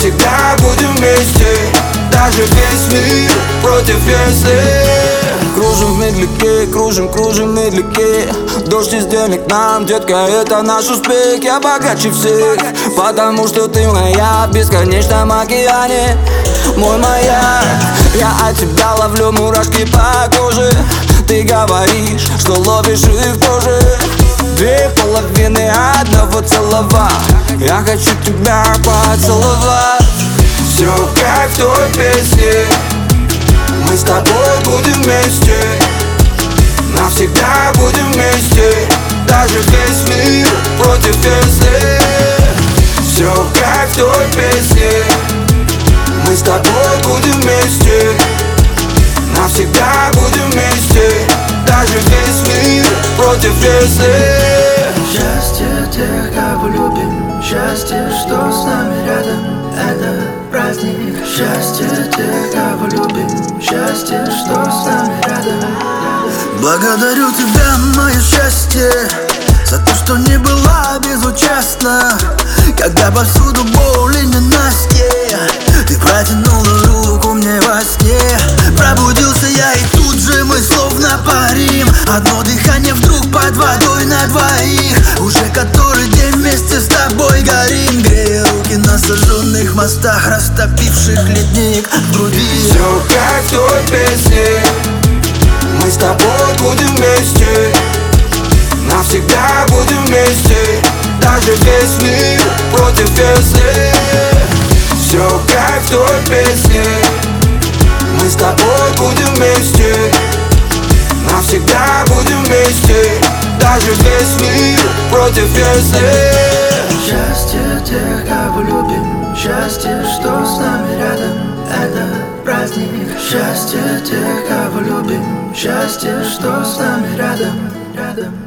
Навсегда будем вместе, даже весь мир против если. Кружим в медляке, кружим в медляке. Дождь из денег нам, детка, это наш успех. Я богаче всех, потому что ты моя в бесконечном океане. Мой маяк, я от тебя ловлю мурашки по коже. Ты говоришь, что ловишь их тоже. Две половины одного целого. Я хочу тебя поцеловать. Все как в той песне, мы с тобой будем вместе, навсегда будем вместе, даже весь мир против если. Все как в той песне, мы с тобой будем вместе, навсегда будем вместе, даже весь мир против если. Счастье тех, кого любим, счастье, что с нами рядом, это праздник. Счастье тех, кого любим, счастье, что с нами рядом. Благодарю тебя, мое счастье, за то, что не была безучастна, когда повсюду боль и ненастье. Ты протянула руку мне во сне. Пробудился я, и тут же мы словно парим. Одно дыхание вдруг под водой на двоих. Уже который день вместе с тобой горим, грея руки на сожженных мостах, растопивших ледник в груди. Все как в той песне, мы с тобой будем вместе, навсегда будем вместе, даже весь мир против если. Все как в той песне, мы с тобой будем вместе, навсегда будем вместе, даже весь мир против если. Счастье тех, кого любим, счастье, что с нами рядом, это праздник. Счастье тех, кого любим, счастье, что с нами рядом.